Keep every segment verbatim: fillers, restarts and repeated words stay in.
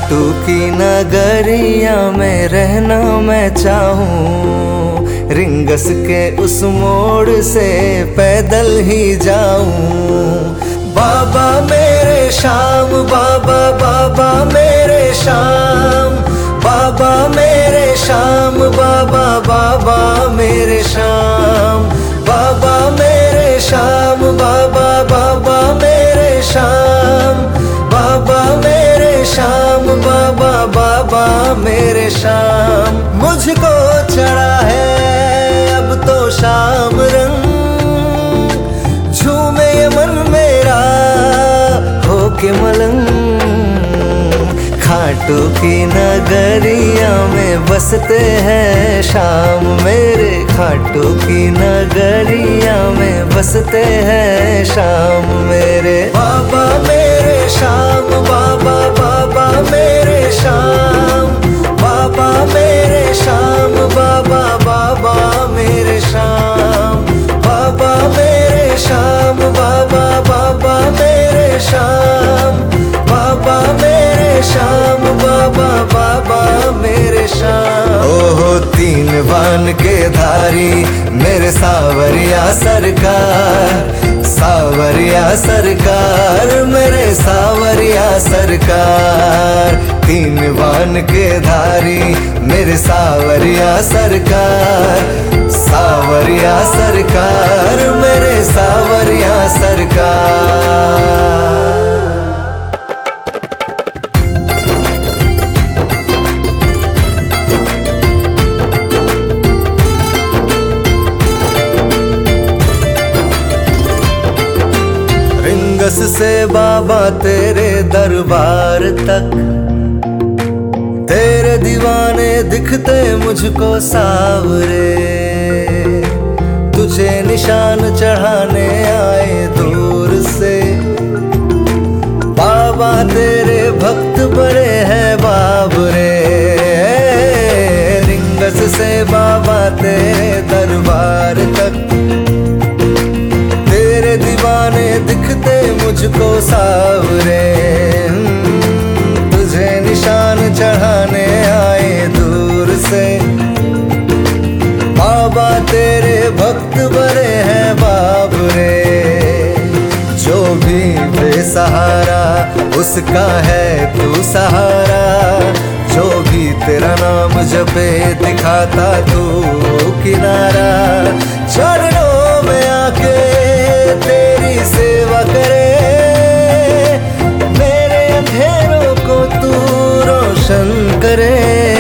खाटू की नगरिया में रहना मैं चाहूँ, रिंगस के उस मोड़ से पैदल ही जाऊं। बाबा मेरे शाम, बाबा बाबा मेरे शाम, बाबा मेरे शाम, बाबा बाबा मेरे शाम, बाबा मेरे शाम, बाबा बाबा मेरे शाम, बाबा मेरे शाम, बाबा बाबा मेरे शाम। मुझको चढ़ा है अब तो शाम रंग, झूमे ये मन मेरा होके मलंग। खाटू की नगरिया में बसते हैं शाम मेरे, खाटू की नगरिया में बसते हैं शाम मेरे। बाबा मेरे शाम, बाबा बाबा मेरे शाम, बाबा मेरे शाम, बाबा बाबा मेरे शाम, बाबा मेरे शाम, बाबा बाबा मेरे शाम, बाबा मेरे शाम, बाबा बाबा मेरे शाम। ओहो तीन बान के धारी मेरे सावरिया सरकार, सावरिया सरकार मेरे सावरिया सरकार। तीन बान के धारी मेरे सावरिया सरकार, सावरिया सरकार मेरे सावरिया सरकार। रिंगस से बाबा तेरे दरबार तक, तेरे दीवाने दिखते मुझको सावरे। तुझे निशान चढ़ाने आए दूर से, बाबा तेरे भक्त बड़े हैं बाबरे। रिंगस से बाबा तेरे दरबार तक, तेरे दीवाने दिखते मुझको सावरे। तुझे निशान चढ़ाने आए दूर से, बाबा तेरे भक्त बड़े हैं बाबरे। जो भी बेसहारा उसका है तू सहारा, जो भी तेरा नाम जपे दिखाता तू किनारा। चरणों में आके तेरी सेवा करे, मेरे अंधेरों को तू रोशन करे।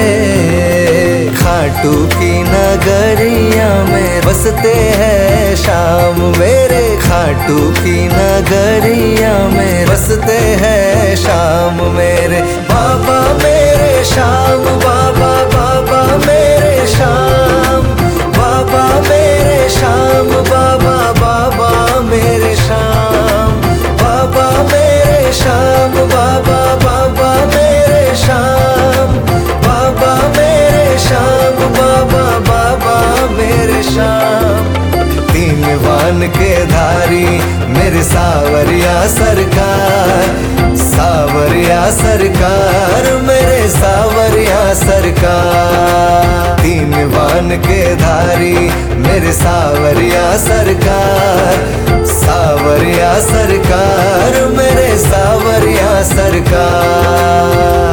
खाटू की नगरिया में बसते हैं शाम मेरे, खाटू की नगरिया में बसते हैं शाम मेरे। बाबा मेरे शाम, बाबा बाबा मेरे शाम, बाबा मेरे शाम, बाबा बाबा मेरे शाम, बाबा मेरे शाम, बाबा बाबा मेरे शाम, बाबा मेरे शाम, बाबा बाबा मेरे शाम। तीन बान के धारी मेरे सावरिया सरकार, सावरिया सरकार मेरे सावरिया सरकार। तीन बान के धारी मेरे सावरिया सरकार, सावरिया सरकार मेरे सावरिया सरकार।